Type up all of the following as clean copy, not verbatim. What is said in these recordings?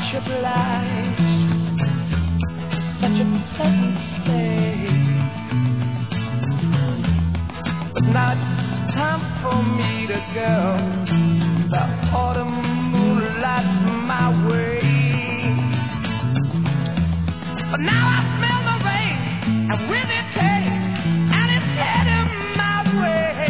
much obliged. Such a pleasant stay. But now it's time for me to go. The autumn moonlight's my way. But now I smell the rain, and with it taste, and it's heading my way.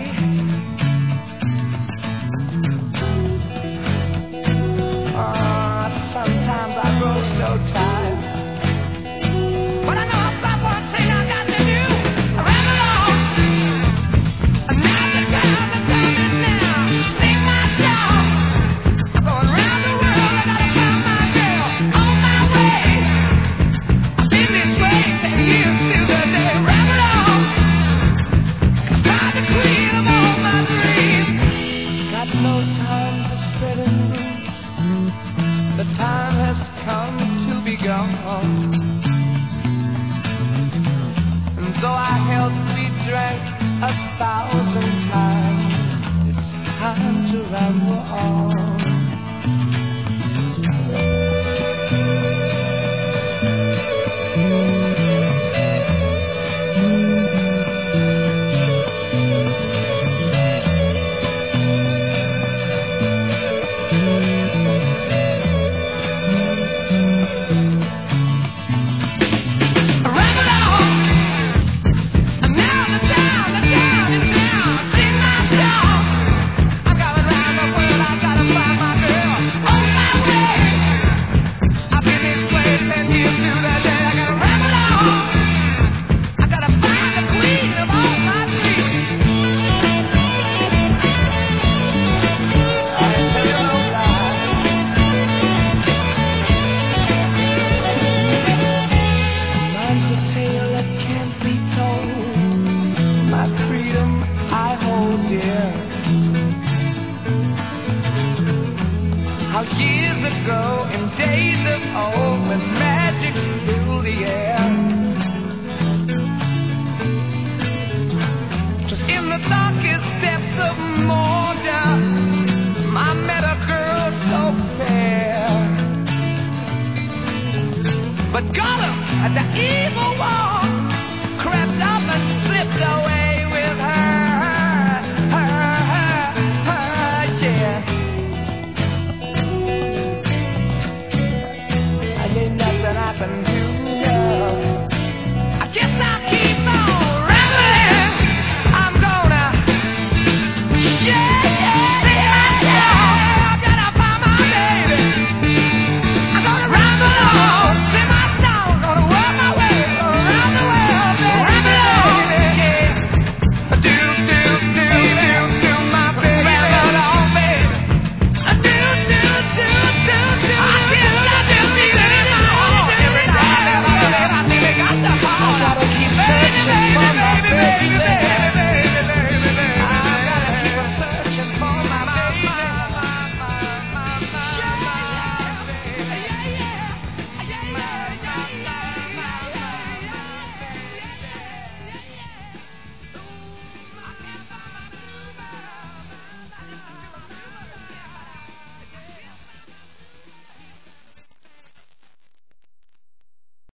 Sometimes I grow so tired, but I know I'll stop one thing I got to do. I ran along, and now's the time is now. Sing my song. I'm going round the world, I gotta find my girl on my way. I've been this way 10 years till the day. Ran along, find the queen of all my dreams. Got no time for spreading news. The time has come to be gone. And though our health we drank 1,000 times, it's time to ramble on. But got him at the end.